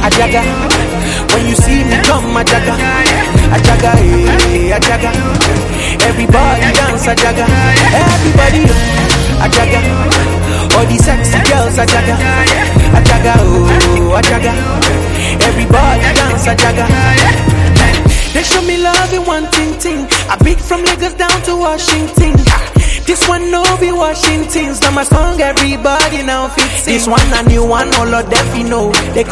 Ajaga. When you see me come, Ajaga. Ajaga, Ajaga. Everybody dance, Ajaga. Everybody, Ajaga. All the sexy girls, Ajaga. Ajaga, oh, Ajaga. Everybody dance, Ajaga. They show me love in one ting. I beat from Lagos down to Washington. This one no be Washington. Now my song everybody now fits in. This one a new one, all of them you know. They call